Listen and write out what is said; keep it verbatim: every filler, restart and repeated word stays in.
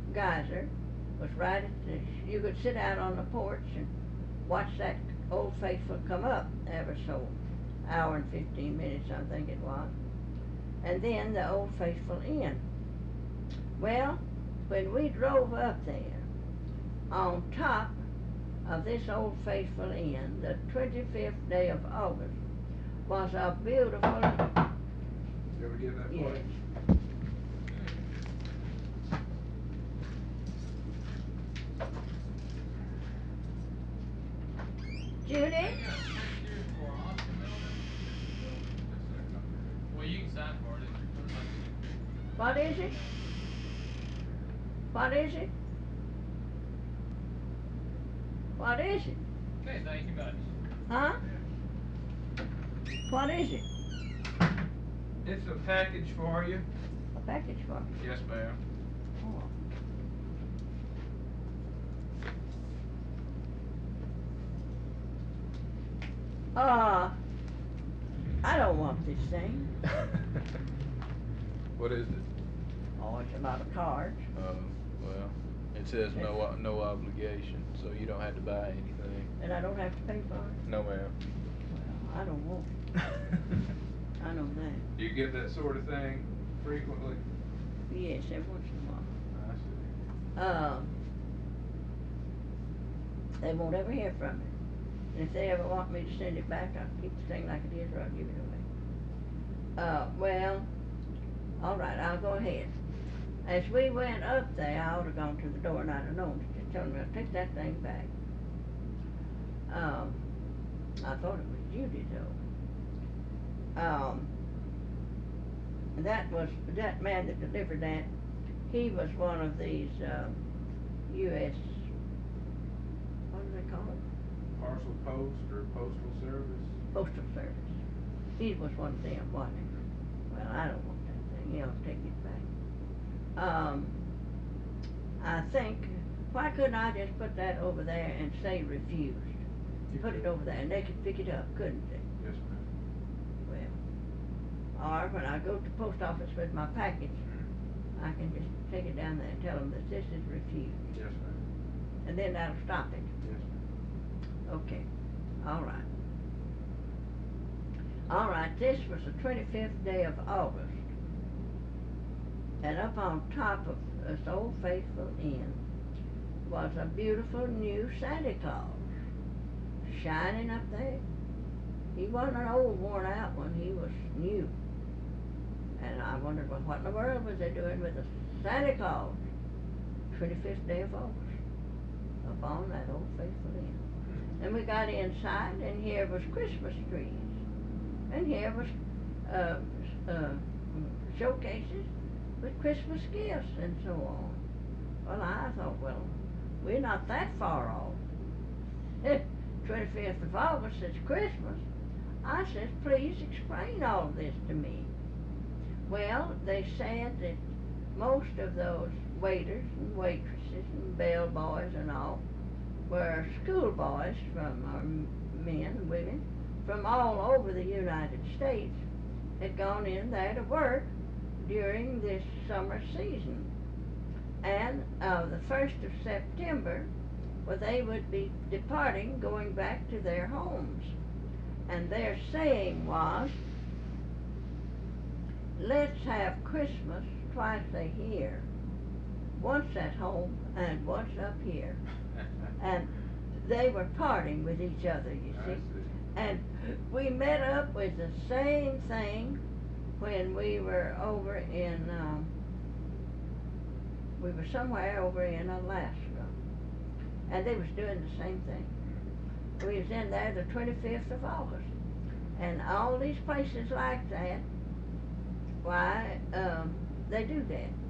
geyser was right at the, you could sit out on the porch and watch that Old Faithful come up ever so hour and fifteen minutes, I think it was. And then the Old Faithful Inn. Well, when we drove up there, on top of this Old Faithful Inn, the twenty-fifth day of August, was a beautiful... You ever get that for Yes. you? Judy? Well, you can sign for it. What is it? What is it? What is it? Okay, thank you much. Huh? What is it? It's a package for you. A package for me. Yes, ma'am. Oh. Uh, I don't want this thing. What is it? Oh, it's a lot of cards. Um, well, it says no o- no obligation, so you don't have to buy anything. And I don't have to pay for it? No, ma'am. Well, I don't want it. I know that. Do you get that sort of thing frequently? Yes, every once in a while. I see. Um, they won't ever hear from me. And if they ever want me to send it back, I'll keep the thing like it is or I'll give it away. Uh, well, all right, I'll go ahead. As we went up there, I ought to have gone to the door and I'd have known to just tell me I'll take that thing back. Um, I thought it was Judy though. Um, that was, that man that delivered that, he was one of these, um, U S, what do they call it? Parcel post or postal service? Postal Service. He was one of them, wasn't he? Well, I don't want that thing, you know, take it back. Um, I think, why couldn't I just put that over there and say refused? You Put could. it over there and they could pick it up, couldn't they? Yes, ma'am. Well, or when I go to the post office with my package, I can just take it down there and tell them that this is refused. Yes, ma'am. And then that'll stop it. Yes, ma'am. Okay, all right. All right, this was the twenty-fifth day of August. And up on top of this Old Faithful Inn was a beautiful new Santa Claus shining up there. He wasn't an old worn out one, he was new. And I wondered, well, what in the world was they doing with a Santa Claus? twenty-fifth day of August, up on that Old Faithful Inn. And we got inside, and here was Christmas trees. And here was uh, uh, showcases with Christmas gifts and so on. Well, I thought, well, we're not that far off. twenty-fifth of August is Christmas. I said, please explain all of this to me. Well, they said that most of those waiters and waitresses and bellboys and all were schoolboys from our men and women from all over the United States had gone in there to work during this summer season. And uh, the first of September, well, they would be departing, going back to their homes. And their saying was, let's have Christmas twice a year, once at home and once up here. And they were parting with each other, you I see. see. And we met up with the same thing when we were over in, um, we were somewhere over in Alaska. And they was doing the same thing. We was in there the twenty-fifth of August. And all these places like that, why, um, they do that.